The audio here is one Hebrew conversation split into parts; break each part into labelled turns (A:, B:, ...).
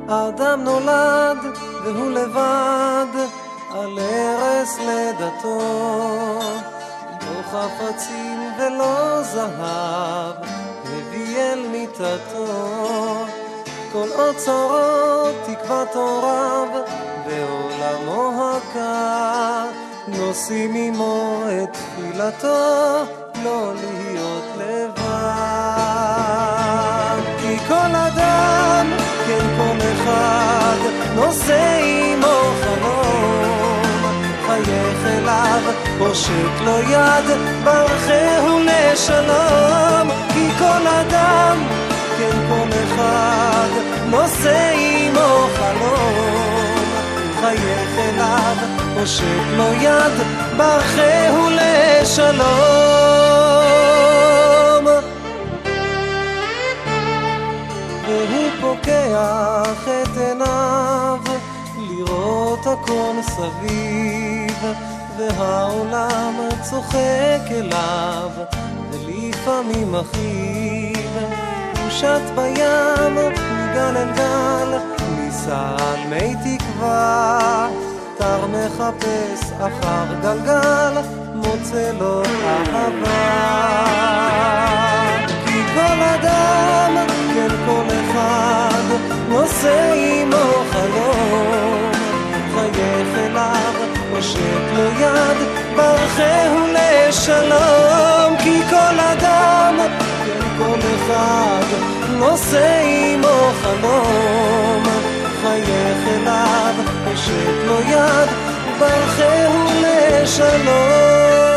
A: האדם נולד והוא לבד על ערש לידתו, לא חפצים ולא זהב הביא אל מיטתו. כל אוצרות תקוות הוריו בעולמו הקר, נושאים עמו את תפילתו לא להיות לבד. כי כל אדם, כן כל אחד, נושא עמו חלום, חייך אליו פושט לו יד, ברכהו לשלום. כי כל אדם, כן כל אחד, נושא עמו חלום, חייך אליו פושט לו יד, ברכהו לשלום. והוא פוקח את עיניו לראות הכל סביב, והעולם צוחק אליו ולפעמים מכאיב. הוא שט בים מגל אל גל, ניסה על מי תקווה, תר מחפש אחר גלגל, מוצא לו אהבה. כי כל אדם, כן כל אחד, נושא עמו חלום, חייך אליו פושט לו יד, ברכהו לשלום. כי כל אדם, כן כל אחד, נושא עמו חלום, חייך אליו פושט לו יד, ברכהו לשלום.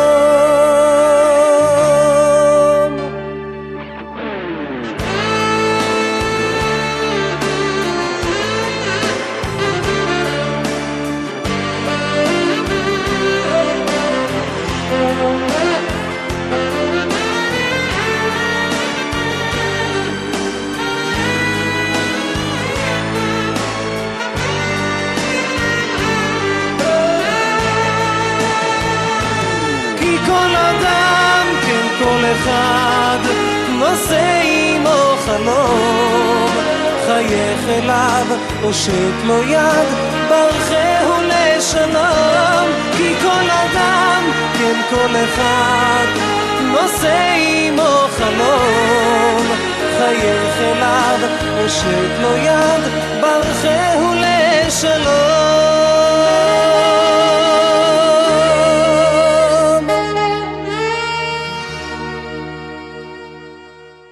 A: כל אדם, כן כל אחד, נושא עמו חלום, חייך אליו פושט לו יד, ברכהו לשלום. כי כל אדם, כן כל אחד, נושא עמו חלום, חייך אליו פושט לו יד, ברכהו לשלום.